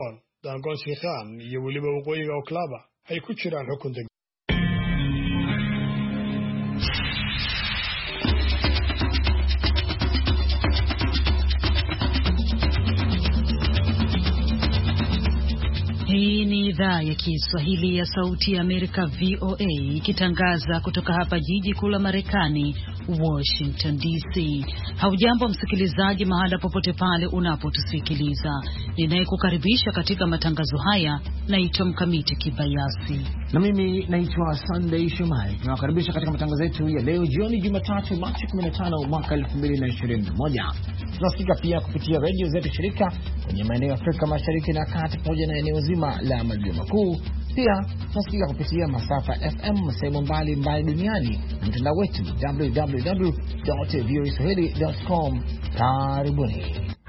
daangoonsigaan iyo weliba waqooyiga Oklahoma ay ku jiraan xukun degdeg. Hii ni idhaa ya Kiswahili ya Sauti ya Amerika VOA ikitangaza kutoka hapa jiji kuu la Marekani, Washington DC. Haujambo msikilizaji mahala popote pale unapotusikiliza. Ninayekukaribisha katika matangazo haya naitwa Mkamiti Kibayasi. Na mimi naitwa Sunday Shumai. Tunawakaribisha katika matangazo yetu ya leo jioni Jumatatu Machi 15 mwaka 2021. Tunasikika pia kupitia radio zetu shirika kwenye maeneo ya Afrika Mashariki na Kati pamoja na eneo zima la Maziwa Makuu. Pia tunasikika kupitia masafa FM sehemu mbalimbali duniani na mtandao wetu www.voaswahili.com. Karibuni.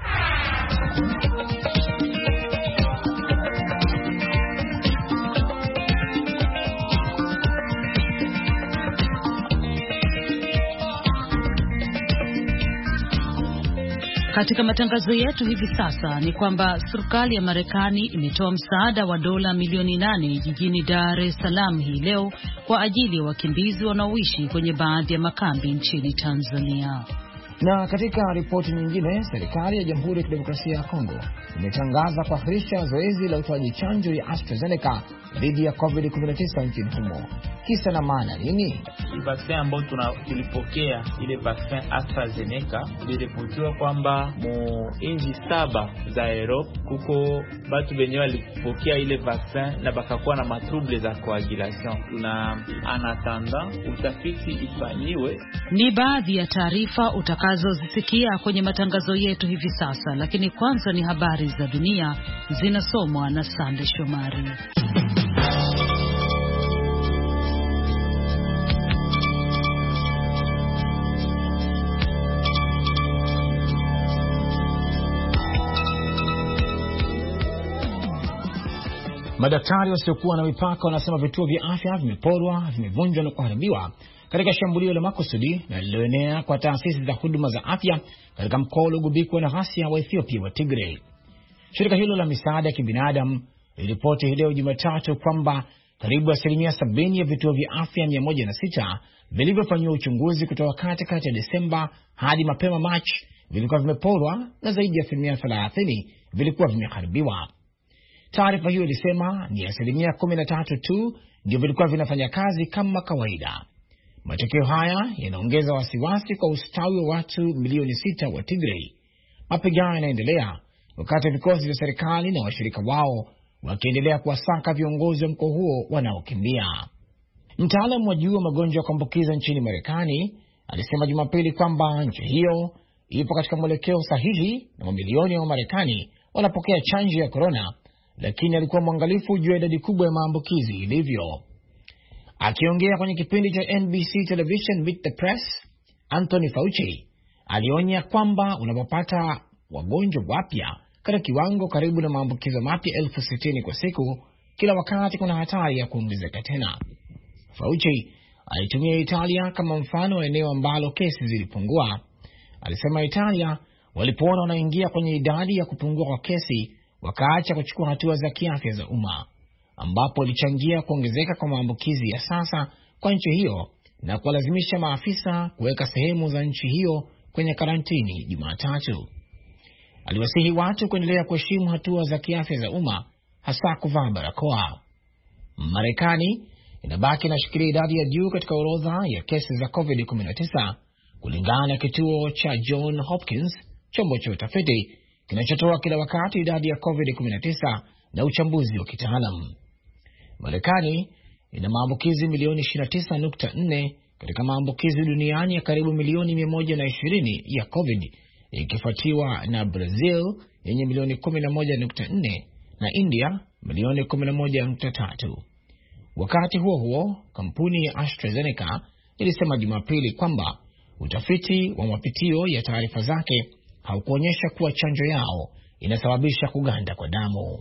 Katika matangazo yetu hivi sasa ni kwamba serikali ya Marekani imetoa msaada wa dola milioni 8 jijini Dar es Salaam hii leo kwa ajili ya wakimbizi wanaoishi kwenye baadhi ya makambi nchini Tanzania. Na katika ripoti nyingine, serikali ya Jamhuri ya Kidemokrasia ya Kongo imetangaza kuahirisha zoezi la utoaji chanjo ya AstraZeneca dhidi ya COVID-19 nchini humo. Kisa na maana nini? Vaccine ambayo tulipokea ile vaccine AstraZeneca iliripotiwa kwamba mu inji 7 za Europe kuko batu wenye walipokea ile vaccine na bakakuwa na matrouble za coagulation. Tuna anatanda utafiti ifanyiwe. Ni baadhi ya taarifa utakazozisikia kwenye matangazo yetu hivi sasa, lakini kwanza ni habari za dunia zinasomwa na Sande Shomari. Madaktari wasiokuwa na mipaka wanasema vituo vya afya vimeporwa, vimevunjwa na kuharibiwa katika shambulio la makusudi na lililoenea kwa taasisi za huduma za afya katika mkoa uliogubikwa na ghasia wa Ethiopia wa Tigray. Shirika hilo la misaada ya kibinadamu liliripoti hii leo Jumatatu kwamba karibu 70% ya vituo vya afya 106 vilivyofanyiwa uchunguzi kutoka katikati ya Desemba hadi mapema Machi vilikuwa vimeporwa na zaidi ya 30% vilikuwa vimeharibiwa. Taarifa hiyo ilisema ni 13% tu ndio vilikuwa vinafanya kazi kama kawaida. Matokeo haya yanaongeza wasiwasi kwa ustawi wa watu milioni 6 wa Tigray. Mapigano yanaendelea wakati vikosi vya serikali na washirika wao wakiendelea kuwasaka viongozi wa mkoa huo wanaokimbia. Mtaalamu wa juu wa magonjwa ya kuambukiza nchini Marekani alisema Jumapili kwamba nchi hiyo ipo katika mwelekeo sahihi na mamilioni ya Wamarekani wanapokea chanjo ya corona, lakini alikuwa mwangalifu juu ya idadi kubwa ya maambukizi ilivyo. Akiongea kwenye kipindi cha NBC Television Meet the Press, Anthony Fauci alionya kwamba unapopata wagonjwa wapya katika kiwango karibu na maambukizo mapya 60,000 kwa siku, kila wakati kuna hatari ya kuongezeka tena. Fauci alitumia Italia kama mfano wa eneo ambalo kesi zilipungua. Alisema Italia walipoona wanaingia kwenye idadi ya kupungua kwa kesi, wakaacha kuchukua hatua za kiafya za umma, ambapo walichangia kuongezeka kwa maambukizi ya sasa kwa nchi hiyo na kuwalazimisha maafisa kuweka sehemu za nchi hiyo kwenye karantini Jumatatu. Aliwasihi watu kuendelea kuheshimu hatua za kiafya za umma, hasa kuvaa barakoa. Marekani inabaki inashikilia idadi ya juu katika orodha ya kesi za COVID-19 kulingana na kituo cha John Hopkins, chombo cha utafiti kinachotoa kila wakati idadi ya COVID-19 na uchambuzi wa kitaalamu. Marekani ina maambukizi milioni 29.4 katika maambukizi duniani ya karibu milioni 120 ya COVID, ikifuatiwa na Brazil yenye milioni 11.4 na India milioni 11.3. Wakati huo huo, kampuni ya AstraZeneca ilisema Jumapili kwamba utafiti wa mapitio ya taarifa zake haukuonyesha kuwa chanjo yao inasababisha kuganda kwa damu.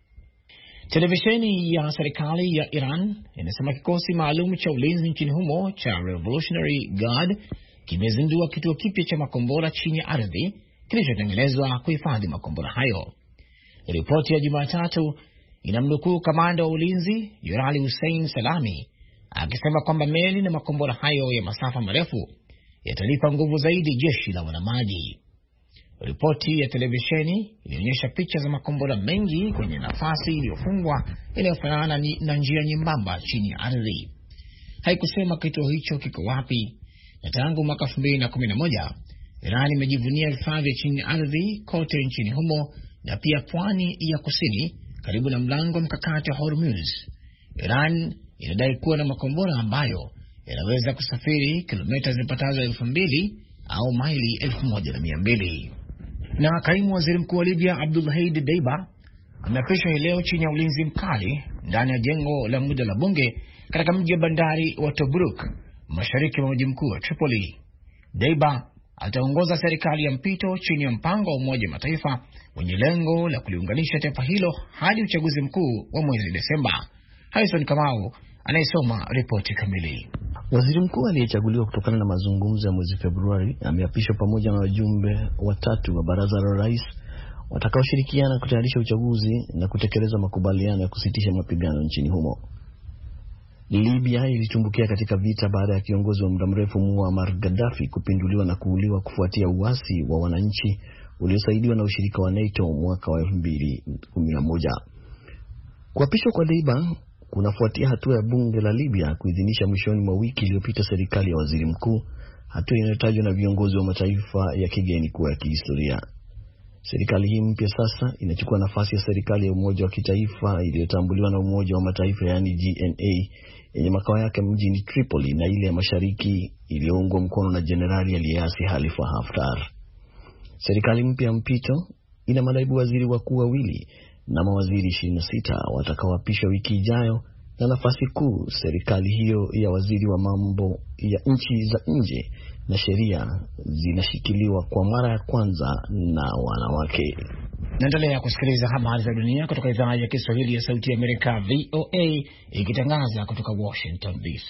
Televisheni ya serikali ya Iran inasema kikosi maalum cha ulinzi nchini humo cha Revolutionary Guard kimezindua kituo kipya cha makombora chini ya ardhi kilichotengenezwa kuhifadhi makombora hayo. Ripoti ya Jumatatu inamnukuu kamanda wa ulinzi Jenerali Hussein Salami akisema kwamba meli na makombora hayo ya masafa marefu yatalipa nguvu zaidi jeshi la wanamaji. Ripoti ya televisheni ilionyesha picha za makombora mengi kwenye nafasi iliyofungwa inayofanana na njia nyembamba chini ya ardhi. Haikusema kituo hicho kiko wapi, na tangu mwaka 2011 Iran imejivunia vifaa vya chini ya ardhi kote nchini humo na pia pwani ya kusini karibu na mlango mkakati wa Hormuz. Iran inadai kuwa na makombora ambayo yanaweza kusafiri kilomita zipatazo 2,000 au maili 1,200. Na kaimu waziri mkuu wa Libya Abdulhamid Deiba ameapishwa leo chini ya ulinzi mkali ndani ya jengo la muda la bunge katika mji wa bandari wa Tobruk, mashariki mwa mji mkuu wa Tripoli. Deiba ataongoza serikali ya mpito chini ya mpango wa Umoja wa Mataifa wenye lengo la kuliunganisha taifa hilo hadi uchaguzi mkuu wa mwezi Desemba. Harrison Kamau anayesoma ripoti kamili. Waziri mkuu aliyechaguliwa kutokana na mazungumzo ya mwezi Februari ameapishwa pamoja na wajumbe watatu wa baraza la rais watakaoshirikiana kutayarisha uchaguzi na kutekeleza makubaliano ya kusitisha mapigano nchini humo. Libya ilitumbukia katika vita baada ya kiongozi wa muda mrefu Muammar Gaddafi kupinduliwa na kuuliwa kufuatia uasi wa wananchi uliosaidiwa na ushirika wa NATO mwaka wa 2011. Kuapishwa kwa Deiba kunafuatia hatua ya bunge la Libya kuidhinisha mwishoni mwa wiki iliyopita serikali ya waziri mkuu, hatua inayotajwa na viongozi wa mataifa ya kigeni kuwa ya kihistoria. Serikali hii mpya sasa inachukua nafasi ya serikali ya umoja wa kitaifa iliyotambuliwa na Umoja wa Mataifa yani GNA yenye makao yake mjini Tripoli na ile ya mashariki iliyoungwa mkono na jenerali aliyeasi Khalifa Haftar. Serikali mpya ya mpito ina manaibu waziri wakuu wawili na mawaziri 26 watakaoapishwa wiki ijayo, na nafasi kuu serikali hiyo ya waziri wa mambo ya nchi za nje na sheria zinashikiliwa kwa mara ya kwanza na wanawake. Naendelea kusikiliza habari za dunia kutoka idhaa ya Kiswahili ya Sauti ya Amerika VOA ikitangaza kutoka Washington DC.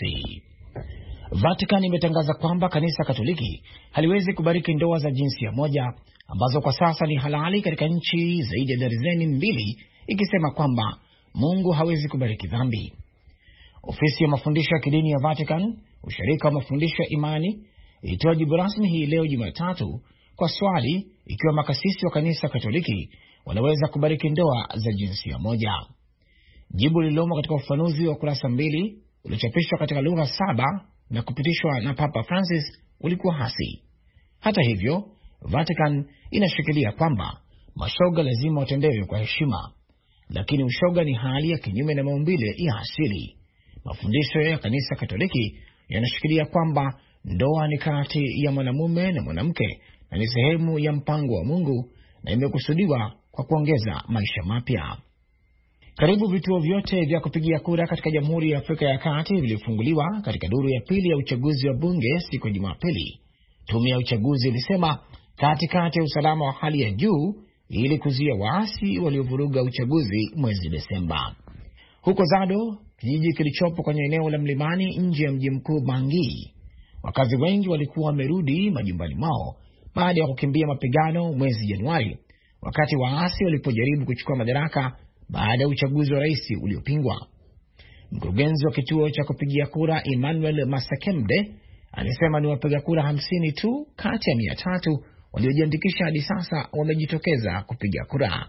Vatican imetangaza kwamba kanisa Katoliki haliwezi kubariki ndoa za jinsia moja ambazo kwa sasa ni halali katika nchi zaidi ya darzeni 2, ikisema kwamba Mungu hawezi kubariki dhambi. Ofisi ya mafundisho ya kidini ya Vatican, ushirika wa mafundisho ya imani, ilitoa jibu rasmi hii leo Jumatatu kwa swali ikiwa makasisi wa kanisa Katoliki wanaweza kubariki ndoa za jinsia moja. Jibu lililomo katika ufafanuzi wa kurasa 2 uliochapishwa katika lugha 7 na kupitishwa na Papa Francis ulikuwa hasi. Hata hivyo, Vatican inashikilia kwamba mashoga lazima watendewe kwa heshima, lakini ushoga ni hali ya kinyume na maumbile ya asili. Mafundisho ya kanisa Katoliki yanashikilia kwamba ndoa ni kati ya mwanamume na mwanamke na ni sehemu ya mpango wa Mungu na imekusudiwa kwa kuongeza maisha mapya. Karibu vituo vyote vya kupigia kura katika Jamhuri ya Afrika ya Kati vilifunguliwa katika duru ya pili ya uchaguzi wa bunge siku ya Jumapili. Tume ya uchaguzi ilisema katikati ya usalama wa hali ya juu ili kuzuia waasi waliovuruga uchaguzi mwezi Desemba. Huko Zado, kijiji kilichopo kwenye eneo la mlimani nje ya mji mkuu Bangui, wakazi wengi walikuwa wamerudi majumbani mwao baada ya kukimbia mapigano mwezi Januari, wakati waasi walipojaribu kuchukua madaraka baada ya uchaguzi wa rais uliopingwa. Mkurugenzi wa kituo cha kupigia kura Emmanuel Masakembe alisema ni wapiga kura 50 tu kati ya 300 waliojiandikisha hadi sasa wamejitokeza kupiga kura.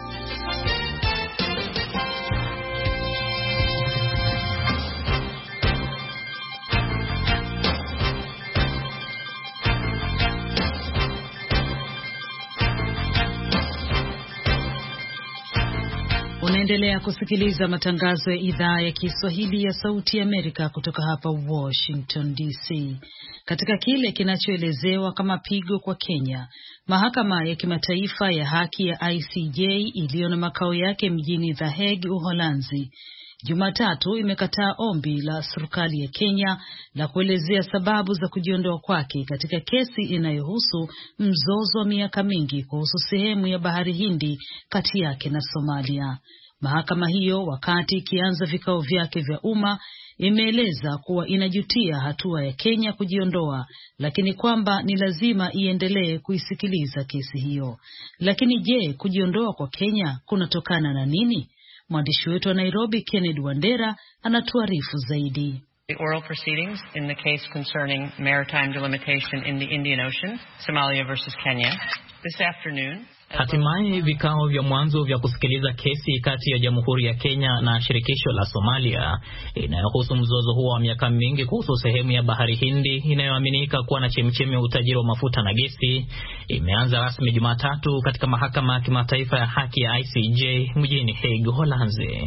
Unaendelea kusikiliza matangazo ya idhaa ya Kiswahili ya Sauti ya Amerika kutoka hapa Washington DC. Katika kile kinachoelezewa kama pigo kwa Kenya, mahakama ya kimataifa ya haki ya ICJ iliyo na makao yake mjini The Hague, Uholanzi, Jumatatu imekataa ombi la serikali ya Kenya la kuelezea sababu za kujiondoa kwake katika kesi inayohusu mzozo wa miaka mingi kuhusu sehemu ya Bahari Hindi kati yake na Somalia. Mahakama hiyo, wakati ikianza vikao vyake vya umma, imeeleza kuwa inajutia hatua ya Kenya kujiondoa, lakini kwamba ni lazima iendelee kuisikiliza kesi hiyo. Lakini je, kujiondoa kwa Kenya kunatokana na nini? Mwandishi wetu wa Nairobi, Kennedy Wandera, anatuarifu zaidi. The oral proceedings in the case concerning maritime delimitation in the Indian Ocean, Somalia versus Kenya, this afternoon. Hatimaye vikao vya mwanzo vya kusikiliza kesi kati ya Jamhuri ya Kenya na shirikisho la Somalia inayohusu mzozo huo wa miaka mingi kuhusu sehemu ya Bahari Hindi inayoaminika kuwa na chemchemi ya utajiri wa mafuta na gesi imeanza rasmi Jumatatu katika mahakama ya kimataifa ya haki ya ICJ mjini Hague, Uholanzi.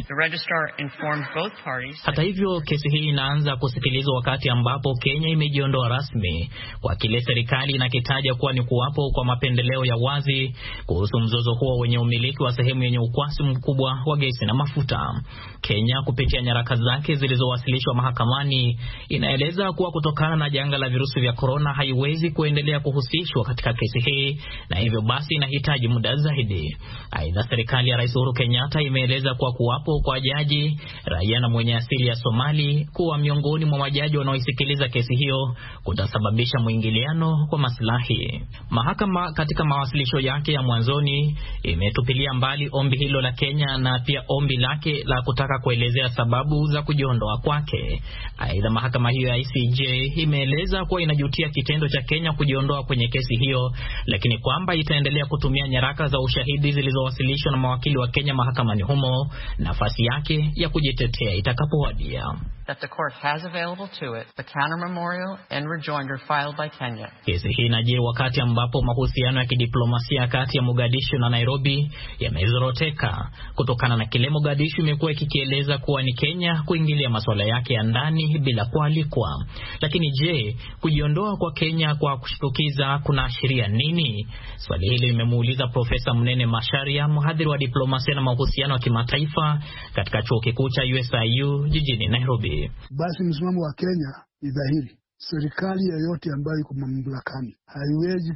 Hata hivyo, kesi hii inaanza kusikilizwa wakati ambapo Kenya imejiondoa rasmi kwa kile serikali inakitaja kuwa ni kuwapo kwa mapendeleo ya wazi kuhusu mzozo huo wenye umiliki wa sehemu yenye ukwasi mkubwa wa gesi na mafuta. Kenya kupitia nyaraka zake zilizowasilishwa mahakamani inaeleza kuwa kutokana na janga la virusi vya corona haiwezi kuendelea kuhusishwa katika kesi hii na hivyo basi inahitaji muda zaidi. Aidha, serikali ya Rais Uhuru Kenyatta imeeleza kuwa kuwapo kwa jaji raia na mwenye asili ya Somali kuwa miongoni mwa majaji wanaoisikiliza kesi hiyo kutasababisha mwingiliano kwa maslahi. Mahakama katika mawasilisho yake ya mwanzoni imetupilia mbali ombi hilo la Kenya na pia ombi lake la kutaka kuelezea sababu za kujiondoa kwake. Aidha, mahakama hiyo ya ICJ imeeleza kuwa inajutia kitendo cha Kenya kujiondoa kwenye kesi hiyo, lakini kwamba itaendelea kutumia nyaraka za ushahidi zilizowasilishwa na mawakili wa Kenya mahakamani humo nafasi yake ya kujitetea itakapowadia. That the court has available to it the counter memorial and rejoinder filed by Kenya. Kesi hii inajiri wakati ambapo mahusiano ya kidiplomasia kati ya Mogadishu na Nairobi yamezoroteka kutokana na kile Mogadishu imekuwa ikieleza kuwa ni Kenya kuingilia masuala yake ya ndani bila kualikwa. Lakini je, kujiondoa kwa Kenya kwa kushtukiza kunaashiria nini? Swali hili limemuuliza Profesa Munene Macharia, mhadhiri wa diplomasia na mahusiano ya kimataifa katika chuo kikuu cha USIU jijini Nairobi. Basi msimamo wa Kenya ni dhahiri. Serikali yoyote ambayo iko mamlakani haiwezi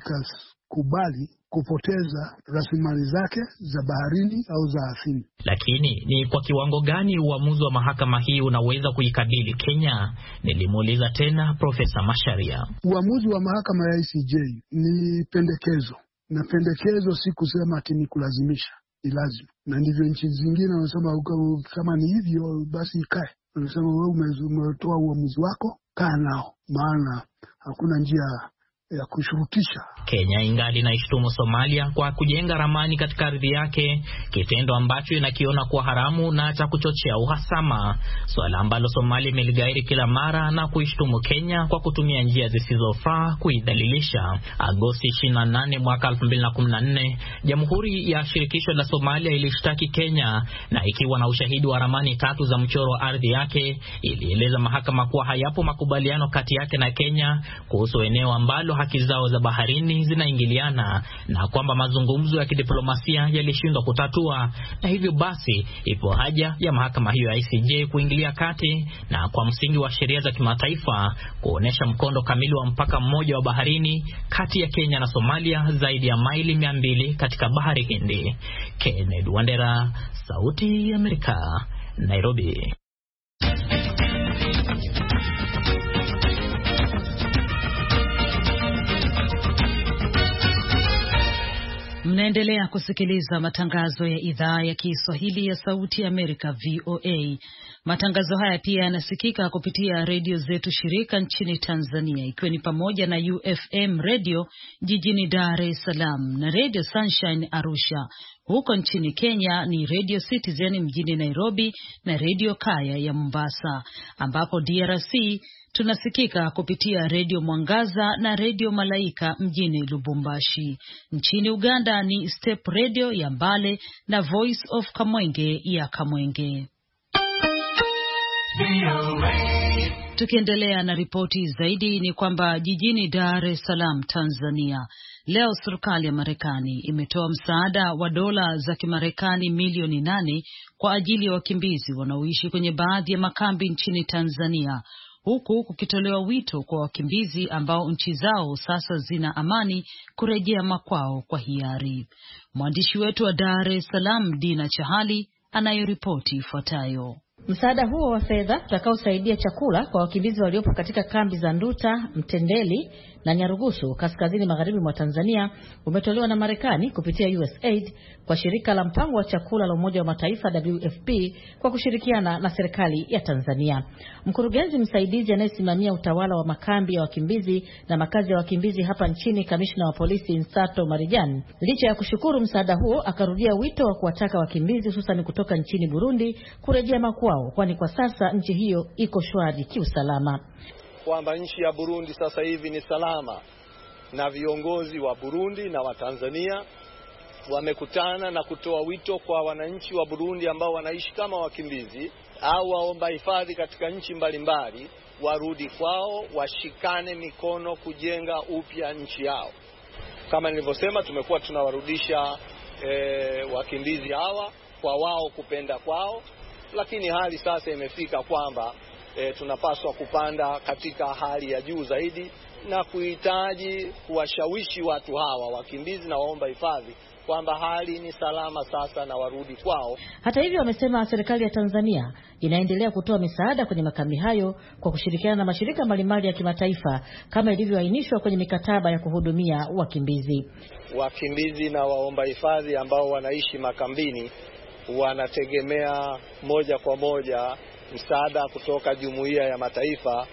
kubali kupoteza rasilimali zake za baharini au za ardhini. Lakini ni kwa kiwango gani uamuzi wa mahakama hii unaweza kuikabili Kenya? Nilimuuliza tena Profesa Macharia. Uamuzi wa mahakama ya ICJ ni pendekezo, na pendekezo si kusema ati ni kulazimisha, ni lazima. Na ndivyo nchi zingine wanasema kama ni hivyo basi ikae. Wanasema wewe umetoa uamuzi wako, kaa nao, maana hakuna njia ya kushurutisha. Kenya ingali na ishtumu Somalia kwa kujenga ramani katika ardhi yake, kitendo ambacho inakiona kuwa haramu na cha kuchochea uhasama, swala ambalo Somalia imeligairi kila mara na kuishtumu Kenya kwa kutumia njia zisizofaa kuidhalilisha. Agosti 28 mwaka 2014, Jamhuri ya Shirikisho la Somalia ilishtaki Kenya na ikiwa na ushahidi wa ramani 3 za mchoro wa ardhi yake, ilieleza mahakama kuwa hayapo makubaliano kati yake na Kenya kuhusu eneo ambalo haki zao za baharini zinaingiliana na kwamba mazungumzo ya kidiplomasia yalishindwa kutatua, na hivyo basi ipo haja ya mahakama hiyo ya ICJ kuingilia kati na kwa msingi wa sheria za kimataifa kuonesha mkondo kamili wa mpaka mmoja wa baharini kati ya Kenya na Somalia zaidi ya maili 200 katika Bahari Hindi. Kennedy Wandera, Sauti ya Amerika, Nairobi. Mnaendelea kusikiliza matangazo ya idhaa ya Kiswahili ya Sauti ya Amerika, VOA. Matangazo haya pia yanasikika kupitia redio zetu shirika nchini Tanzania, ikiwa ni pamoja na UFM Radio jijini Dar es Salaam na Radio Sunshine Arusha. Huko nchini Kenya ni Radio Citizen mjini Nairobi na Radio Kaya ya Mombasa, ambapo DRC tunasikika kupitia Radio Mwangaza na Radio Malaika mjini Lubumbashi. Nchini Uganda ni Step Radio ya Mbale na Voice of Kamwenge ya Kamwenge. Tukiendelea na ripoti zaidi ni kwamba jijini Dar es Salaam, Tanzania, leo serikali ya Marekani imetoa msaada wa dola za Kimarekani milioni 8 kwa ajili ya wakimbizi wanaoishi kwenye baadhi ya makambi nchini Tanzania, huku kukitolewa wito kwa wakimbizi ambao nchi zao sasa zina amani kurejea makwao kwa hiari. Mwandishi wetu wa Dar es Salaam, Dina Chahali, anayoripoti ifuatayo. Msaada huo wa fedha utakaosaidia chakula kwa wakimbizi waliopo katika kambi za Nduta, Mtendeli na Nyarugusu kaskazini magharibi mwa Tanzania umetolewa na Marekani kupitia USAID kwa shirika la mpango wa chakula la Umoja wa Mataifa WFP kwa kushirikiana na serikali ya Tanzania. Mkurugenzi msaidizi anayesimamia utawala wa makambi ya wakimbizi na makazi ya wakimbizi hapa nchini, kamishna wa polisi Nsato Marijan, licha ya kushukuru msaada huo, akarudia wito wa kuwataka wakimbizi hususan kutoka nchini Burundi kurejea makwao, kwani kwa sasa nchi hiyo iko shwari kiusalama. Kwamba nchi ya Burundi sasa hivi ni salama, na viongozi wa Burundi na wa Tanzania wamekutana na kutoa wito kwa wananchi wa Burundi ambao wanaishi kama wakimbizi au waomba hifadhi katika nchi mbalimbali warudi kwao, washikane mikono kujenga upya nchi yao. Kama nilivyosema, tumekuwa tunawarudisha wakimbizi hawa kwa wao kupenda kwao, lakini hali sasa imefika kwamba tunapaswa kupanda katika hali ya juu zaidi na kuhitaji kuwashawishi watu hawa wakimbizi na waomba hifadhi kwamba hali ni salama sasa na warudi kwao. Hata hivyo, wamesema serikali ya Tanzania inaendelea kutoa misaada kwenye makambi hayo kwa kushirikiana na mashirika mbalimbali ya kimataifa kama ilivyoainishwa kwenye mikataba ya kuhudumia wakimbizi. Wakimbizi na waomba hifadhi ambao wanaishi makambini wanategemea moja kwa moja msaada kutoka Jumuiya ya Mataifa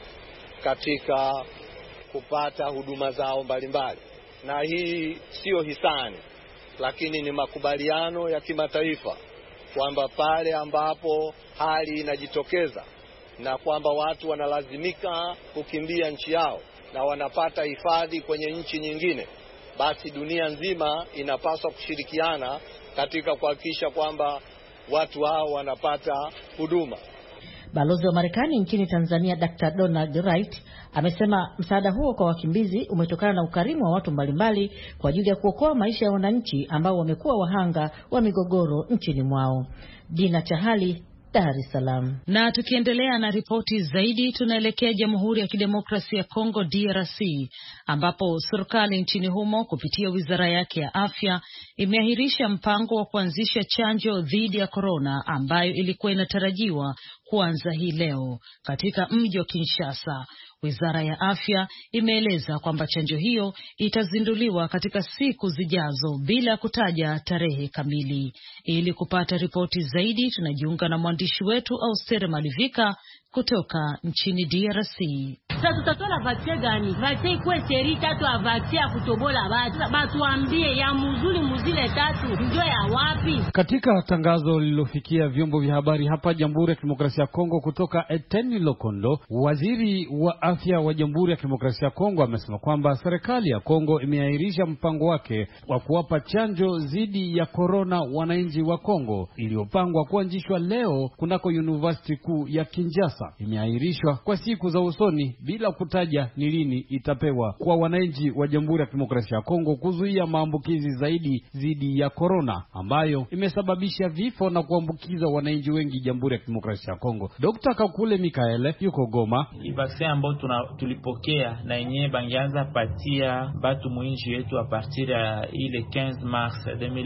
katika kupata huduma zao mbalimbali. Na hii sio hisani, lakini ni makubaliano ya kimataifa kwamba pale ambapo hali inajitokeza na kwamba watu wanalazimika kukimbia nchi yao na wanapata hifadhi kwenye nchi nyingine, basi dunia nzima inapaswa kushirikiana katika kuhakikisha kwamba watu hao wanapata huduma. Balozi wa Marekani nchini Tanzania Dr. Donald Wright amesema msaada huo kwa wakimbizi umetokana na ukarimu wa watu mbalimbali kwa ajili ya kuokoa maisha ya wananchi ambao wamekuwa wahanga wa migogoro nchini mwao. Dina Chahali, Dar es Salaam. Na tukiendelea na ripoti zaidi, tunaelekea Jamhuri ya Kidemokrasia ya Kongo DRC, ambapo serikali nchini humo kupitia wizara yake ya afya imeahirisha mpango wa kuanzisha chanjo dhidi ya korona ambayo ilikuwa inatarajiwa kuanza hii leo katika mji wa Kinshasa. Wizara ya afya imeeleza kwamba chanjo hiyo itazinduliwa katika siku zijazo bila kutaja tarehe kamili. Ili kupata ripoti zaidi, tunajiunga na mwandishi wetu Austere Malivika kutoka nchini DRC. Sasa tutatoa vaccine gani? Vaccine ikuwe seri 3 ya vaccine ya kutobola watu. Batuambie ya muzuli muzile 3 ndio ya wapi? Katika tangazo lililofikia vyombo vya habari hapa Jamhuri ya Kidemokrasia ya Kongo kutoka Eteni Lokondo, waziri wa afya wa Jamhuri ya Kidemokrasia ya Kongo amesema kwamba serikali ya Kongo imeahirisha mpango wake wa kuwapa chanjo dhidi ya corona wananchi wa Kongo iliyopangwa kuanzishwa leo kunako University kuu ya Kinshasa. Imeahirishwa kwa siku za usoni bila kutaja ni lini itapewa kwa wananchi wa Jamhuri ya Kidemokrasia ya Kongo kuzuia maambukizi zaidi dhidi ya corona ambayo imesababisha vifo na kuambukiza wananchi wengi Jamhuri ya Kidemokrasia ya Kongo. Dr. Kakule Mikaele yuko Goma. Vaccine ambayo tulipokea na yenyewe bangianza patia batu mwinji wetu a partir ya ile 15 mars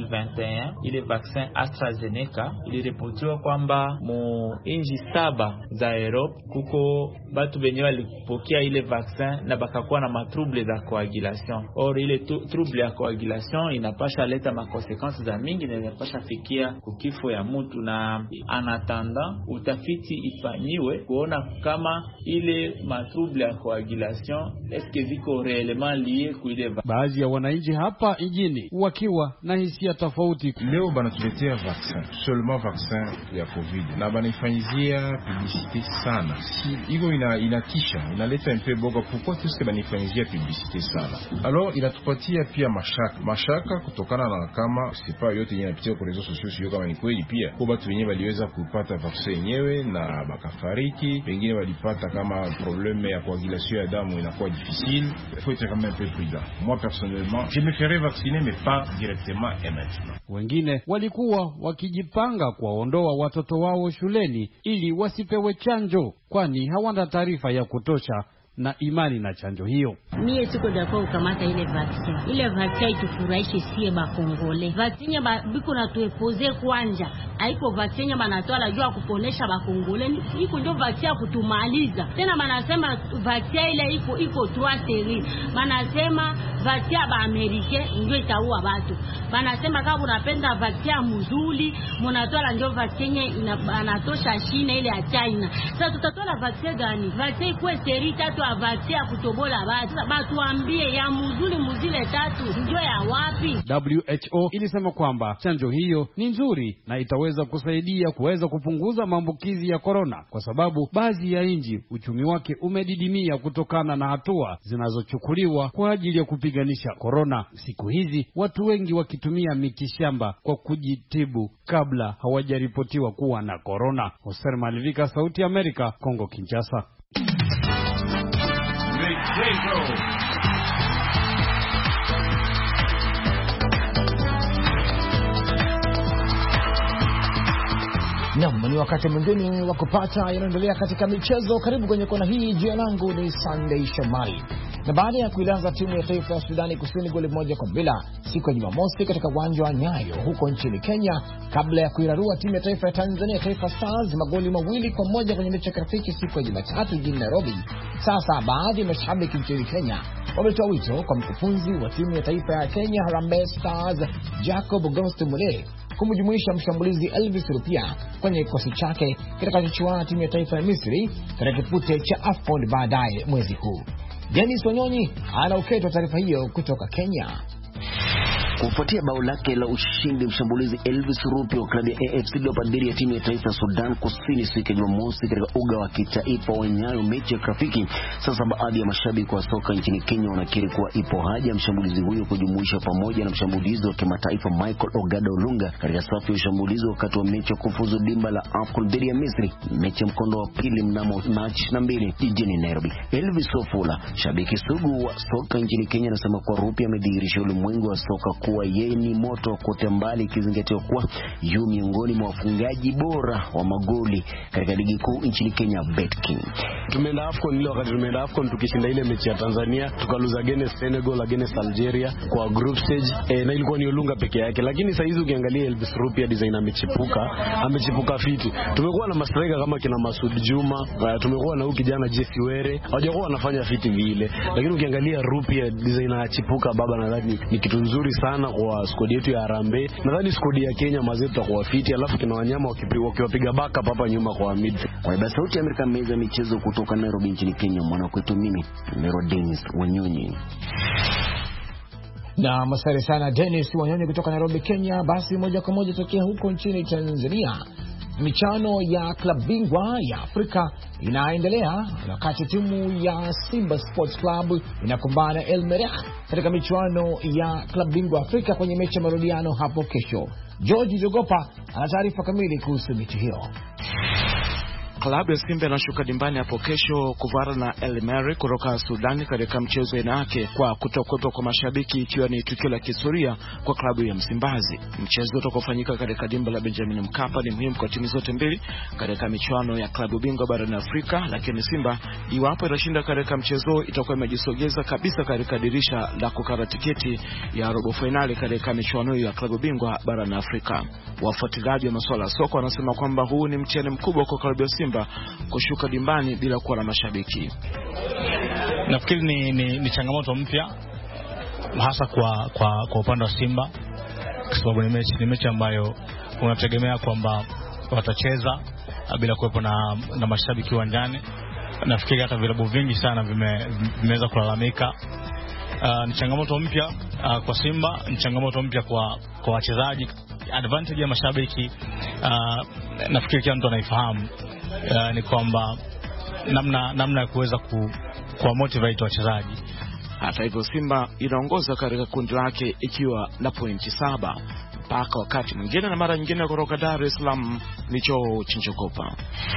2021, ile vaccine AstraZeneca iliripotiwa kwamba mu inji 7 za Europe kuko batu benye walipokea ile vaccin na bakakuwa na matrouble za coagulation. Or ile trouble ya coagulation inapasha leta makonsequences za mingi na inapasha fikia kukifo ya mtu, na anatanda utafiti ifanyiwe kuona kama ile matrouble ya coagulation eske viko réellement lié ku ile. Baadhi ya wananchi hapa injini wakiwa na hisia tofauti. Leo banatuletea vaccin, seulement vaccin ya COVID, na banifanyizia publicité sana. Si iko inatisha, inaleta mpe boga. Pourquoi tuske banifanyizia publicité sana? Alors inatupatia pia mashaka kutokana na kama sipa yote inapitia kwa reseaux sociaux, sio kama ni kweli. Pia kwa watu wenyewe waliweza kupata vaccin yenyewe na bakafariki, wengine walipata kama problème ya coagulation ya damu inakuwa difficile. Il faut être quand même un peu prudent. Moi personnellement, je me ferai vacciner mais pas directement et maintenant. Wengine walikuwa wakijipanga kuwaondoa watoto wao shuleni ili wasipewe chanjo kwani hawana taarifa ya kutosha na imani na chanjo hiyo. Mie siko dako ukamata ile vaccine. Ile vaccine itufurahishe sie ba Kongole. Vaccine biko na tuepose kwanja. Haiko vaccine manatoa la jua kuponesha ba Kongole. Iko ndio vaccine kutumaliza. Tena manasema vaccine ile iko 3 series. Manasema vaccine ba Amerika ndio itaua watu. Manasema kama unapenda vaccine mzuri, mnatoa ndio vaccine anatosha China ile ya China. Sasa tutatoa vaccine gani? Vaccine kwa series 3 ya vaccine kutobola watu. Batuambie ya muzile 3 ndio ya wapi? WHO ilisema kwamba chanjo hiyo ni nzuri na itaweza kusaidia kuweza kupunguza maambukizi ya corona, kwa sababu baadhi ya nchi uchumi wake umedidimia kutokana na hatua zinazochukuliwa kwa ajili ya kupiganisha corona. Siku hizi watu wengi wakitumia mitishamba kwa kujitibu kabla hawajaripotiwa kuwa na corona. Hoser Malivika, Sauti ya Amerika, Kongo Kinshasa. Naam, ni wakati mwingine wa kupata yanaendelea katika michezo. Karibu kwenye kona hii. Jina langu ni Sunday Shomari. Na baada ya kuilaza timu ya taifa ya Sudani Kusini goli 1-0 siku ya Jumamosi katika uwanja wa Nyayo huko nchini Kenya, kabla ya kuirarua timu ya taifa ya Tanzania Taifa Stars magoli 2-1 kwenye mechi ya kirafiki siku ya Jumatatu jijini Nairobi, sasa baadhi ya mashabiki nchini Kenya wametoa wito kwa mkufunzi wa timu ya taifa ya Kenya Harambee Stars Jacob Augustin Mulee kumjumuisha mshambulizi Elvis Rupia kwenye kikosi chake kitakachochuana timu ya taifa ya Misri katika kipute cha AFCON baadaye mwezi huu. Dennis Wanyonyi anauketa taarifa hiyo kutoka Kenya. Kufuatia bao lake la ushindi, mshambulizi Elvis Rupia wa klabu ya AFC Leopards dhidi ya timu ya taifa ya Sudan Kusini siku ya Jumamosi katika uga wa kitaifa wa Nyayo, mechi ya kirafiki, sasa baadhi ya mashabiki wa soka nchini Kenya wanakiri kuwa ipo haja ya mshambulizi huyo kujumuisha pamoja na mshambulizi wa kimataifa Michael Ogada Olunga katika safu ya ushambulizi wakati wa mechi ya kufuzu dimba la AFCON dhidi ya Misri, mechi ya mkondo wa pili mnamo Machi 22 jijini Nairobi. Elvis Ofula, shabiki sugu wa soka nchini Kenya, anasema kuwa Rupia amedhihirisha ulimwengu wa soka kuwa yeye ni moto kote mbali, ikizingatiwa kuwa yu miongoni mwa wafungaji bora wa magoli katika ligi kuu nchini Kenya, BetKing. Tumeenda AFCON ile, wakati tumeenda AFCON tukishinda ile mechi ya Tanzania, tukaluza against Senegal, against Algeria kwa group stage, na ilikuwa ni Olunga peke yake. Lakini sasa hizi ukiangalia Elvis Rupia design amechipuka fiti. Tumekuwa na mastrika kama kina Masud Juma, tumekuwa na huyu kijana Jesse Were, hawajakuwa wanafanya fiti vile. Lakini ukiangalia Rupia design achipuka baba, nadhani ni kitu nzuri sana kwa squad yetu ya Harambee. Nadhani squad ya Kenya mazetu tutakuwa fiti, alafu kina Wanyama wakiwapiga backup hapa nyuma kwa mid. Kwa hivyo Sauti ya Amerika, meza michezo kutoka Nairobi nchini Kenya, mwana kwetu mimi Dennis Wanyonyi. Na masare sana Dennis Wanyonyi kutoka Nairobi, Kenya. Basi moja kwa moja tokea huko nchini Tanzania. Michano ya klabu bingwa ya Afrika inaendelea, wakati timu ya Simba Sports Club inakumbana El Merreikh katika michuano ya klabu bingwa Afrika kwenye mechi ya marudiano hapo kesho. George Jogopa ana taarifa kamili kuhusu mechi hiyo. Klabu ya Simba inashuka dimbani hapo kesho kuvara na El Merreikh kutoka Sudani katika mchezo yake kwa kutokuwepo kwa mashabiki, ikiwa ni tukio la kihistoria kwa klabu ya Msimbazi. Mchezo utakofanyika katika dimba la Benjamin Mkapa ni muhimu kwa timu zote mbili katika michuano ya klabu bingwa barani Afrika, lakini Simba iwapo itashinda katika mchezo itakuwa imejisogeza kabisa katika dirisha la kukata tiketi ya robo finali katika michuano ya klabu bingwa barani Afrika. Wafuatiliaji wa masuala ya soka wanasema kwamba huu ni mtihani mkubwa kwa klabu ya Simba kushuka dimbani bila kuwa na mashabiki. Nafikiri ni changamoto mpya hasa kwa upande wa Simba, kwa sababu ni mechi ambayo unategemea kwamba watacheza bila kuwepo na mashabiki uwanjani. Nafikiri hata vilabu vingi sana vimeweza kulalamika. Ni changamoto mpya kwa Simba, ni changamoto mpya kwa wachezaji. Advantage ya mashabiki nafikiri kila mtu anaifahamu, ni kwamba namna ya kuweza kuwa motivate wachezaji. Hata hivyo Simba inaongoza katika kundi lake ikiwa na pointi 7 mpaka wakati mwingine na mara nyingine. Kutoka Dar es Salaam ni George Njogopa.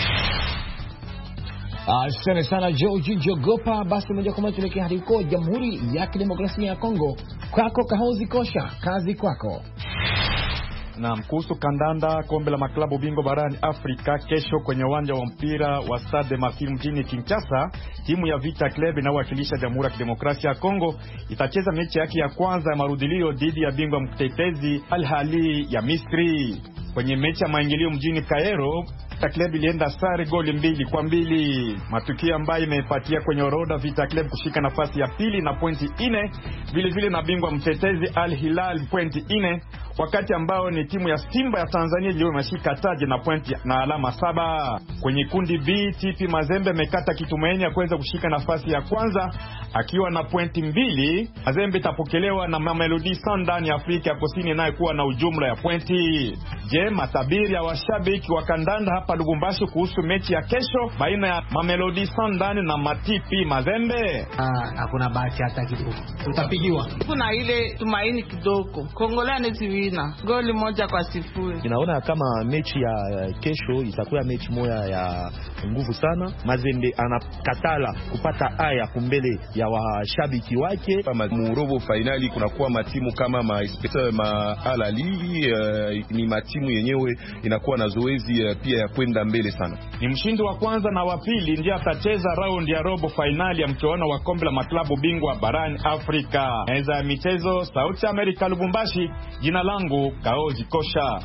Asante sana George Njogopa. Basi moja kwa moja tuelekea hadi huko Jamhuri ya Kidemokrasia ya Kongo. Kwako Kahozi Kosha, kazi kwako. Naam, kuhusu kandanda, kombe la maklabu bingwa barani Afrika, kesho kwenye uwanja wa mpira wa Stade Mafia mjini Kinshasa, timu ya Vita Club inayowakilisha Jamhuri ya Kidemokrasia ya Kongo itacheza mechi yake ya kwanza ya marudilio dhidi ya bingwa mtetezi Al Ahly ya Misri. Kwenye mechi ya maingilio mjini Cairo, Vita Club ilienda sare goli 2-2, matukio ambayo imepatia kwenye orodha Vita Club kushika nafasi ya pili na pointi 4, vile vile na bingwa mtetezi Al Hilal pointi 4, wakati ambao ni timu ya Simba ya Tanzania leo imeshika taji na pointi na alama 7. Kwenye kundi B, TP Mazembe mekata kitumaini ya kuweza kushika nafasi ya kwanza akiwa na pointi 2. Mazembe itapokelewa na Mamelodi Sundowns ya Afrika ya Kusini naye kuwa na ujumla ya pointi. Je, matabiri ya washabiki wa kandanda hapa Lubumbashi kuhusu mechi ya kesho baina ya Mamelodi Sundowns na Matipi Mazembe? Hakuna bahati hata kidogo. Tutapigiwa. Kuna ile tumaini kidogo. Kongolani zivina goli 1-0. Ninaona kama mechi ya kesho itakuwa mechi moja ya nguvu sana. Mazembe anakatala kupata haya kumbele ya washabiki wake. Mu robo finali kunakuwa matimu kama Al Ahly, ni matimu yenyewe inakuwa na zoezi pia ya kwenda mbele sana. Ni mshindi wa kwanza na wa pili ndiye atacheza round ya robo finali ya mchuano wa kombe la maklabu bingwa barani Afrika. Meza ya michezo, Sauti Amerika, Lubumbashi. Jina langu Kaozi Kosha.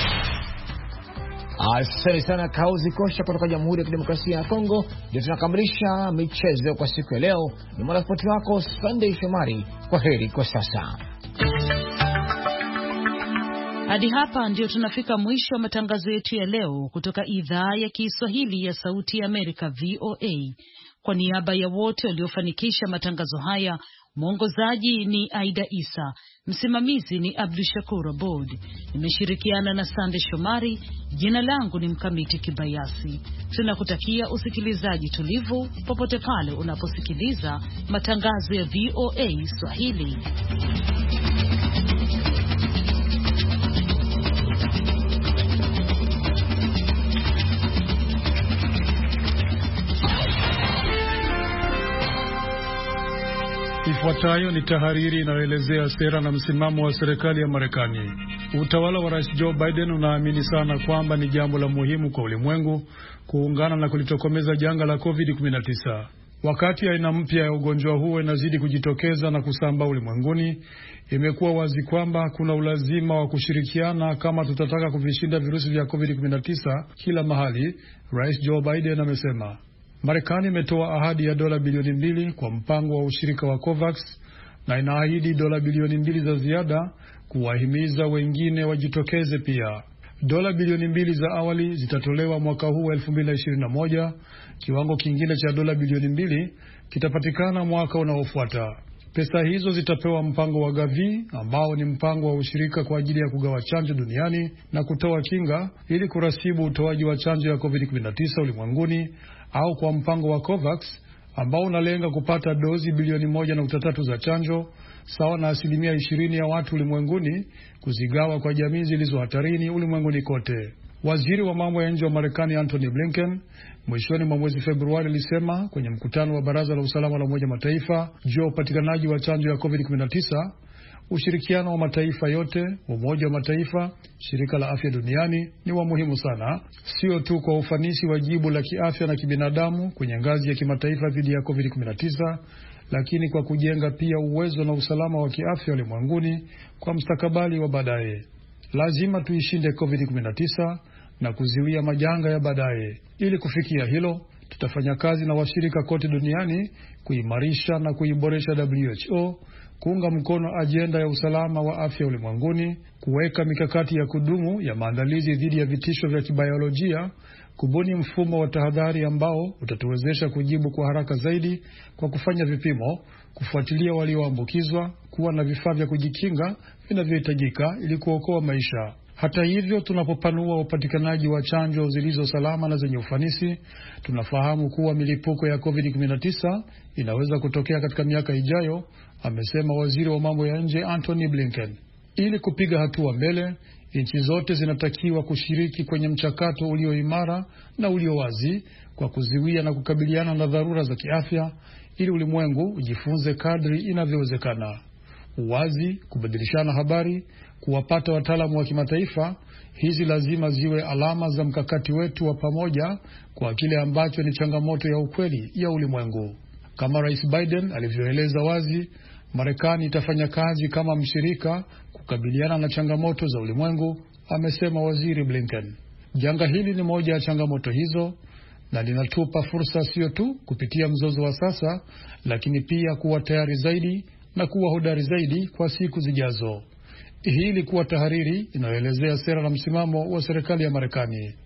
Asante sana Kaozi Kosha kutoka Jamhuri ya Kidemokrasia ya Kongo. Ndio tunakamilisha michezo kwa siku ya leo. Ni mwanaspoti wako Sunday Shomari. Kwaheri kwa sasa. Hadi hapa ndio tunafika mwisho wa matangazo yetu ya leo kutoka idhaa ya Kiswahili ya Sauti ya Amerika VOA. Kwa niaba ya wote waliofanikisha matangazo haya, mwongozaji ni Aida Isa, msimamizi ni Abdushakur Abod, nimeshirikiana na Sande Shomari. Jina langu ni Mkamiti Kibayasi. Tunakutakia usikilizaji tulivu popote pale unaposikiliza matangazo ya VOA Swahili. Ifuatayo ni tahariri inayoelezea sera na msimamo wa serikali ya Marekani. Utawala wa Rais Joe Biden unaamini sana kwamba ni jambo la muhimu kwa ulimwengu kuungana na kulitokomeza janga la COVID-19. Wakati aina mpya ya ugonjwa huo inazidi kujitokeza na kusambaa ulimwenguni, imekuwa wazi kwamba kuna ulazima wa kushirikiana kama tutataka kuvishinda virusi vya COVID-19 kila mahali, Rais Joe Biden amesema. Marekani imetoa ahadi ya dola bilioni 2 kwa mpango wa ushirika wa COVAX na inaahidi dola bilioni 2 za ziada kuwahimiza wengine wajitokeze pia. Dola bilioni 2 za awali zitatolewa mwaka huu 2021. Kiwango kingine cha dola bilioni 2 kitapatikana mwaka unaofuata. Pesa hizo zitapewa mpango wa Gavi ambao ni mpango wa ushirika kwa ajili ya kugawa chanjo duniani na kutoa kinga ili kurasibu utoaji wa chanjo ya COVID-19 ulimwenguni, au kwa mpango wa COVAX ambao unalenga kupata dozi bilioni 1.3 za chanjo sawa na 20% ya watu ulimwenguni kuzigawa kwa jamii zilizo hatarini ulimwenguni kote. Waziri wa mambo ya nje wa Marekani Anthony Blinken mwishoni mwa mwezi Februari alisema kwenye mkutano wa Baraza la Usalama la Umoja Mataifa juu ya upatikanaji wa chanjo ya COVID-19, ushirikiano wa mataifa yote, Umoja wa Mataifa, Shirika la Afya Duniani ni wa muhimu sana, sio tu kwa ufanisi wa jibu la kiafya na kibinadamu kwenye ngazi ya kimataifa dhidi ya COVID-19, lakini kwa kujenga pia uwezo na usalama wa kiafya ulimwenguni kwa mustakabali wa baadaye. Lazima tuishinde COVID-19 na kuziwia majanga ya baadaye. Ili kufikia hilo, tutafanya kazi na washirika kote duniani kuimarisha na kuiboresha WHO, kuunga mkono ajenda ya usalama wa afya ulimwenguni, kuweka mikakati ya kudumu ya maandalizi dhidi ya vitisho vya kibiolojia, kubuni mfumo wa tahadhari ambao utatuwezesha kujibu kwa haraka zaidi kwa kufanya vipimo, kufuatilia walioambukizwa, kuwa na vifaa vya kujikinga vinavyohitajika ili kuokoa maisha. Hata hivyo, tunapopanua upatikanaji wa chanjo zilizo salama na zenye ufanisi, tunafahamu kuwa milipuko ya COVID-19 inaweza kutokea katika miaka ijayo, amesema waziri wa mambo ya nje Anthony Blinken. Ili kupiga hatua mbele, nchi zote zinatakiwa kushiriki kwenye mchakato ulio imara na ulio wazi kwa kuziwia na kukabiliana na dharura za kiafya, ili ulimwengu ujifunze kadri inavyowezekana. Uwazi, kubadilishana habari, kuwapata wataalamu wa kimataifa. Hizi lazima ziwe alama za mkakati wetu wa pamoja kwa kile ambacho ni changamoto ya ukweli ya ulimwengu. Kama Rais Biden alivyoeleza wazi, Marekani itafanya kazi kama mshirika kukabiliana na changamoto za ulimwengu, amesema Waziri Blinken. Janga hili ni moja ya changamoto hizo na linatupa fursa sio tu kupitia mzozo wa sasa, lakini pia kuwa tayari zaidi na kuwa hodari zaidi kwa siku zijazo. Hii ilikuwa tahariri inayoelezea sera na msimamo wa serikali ya Marekani.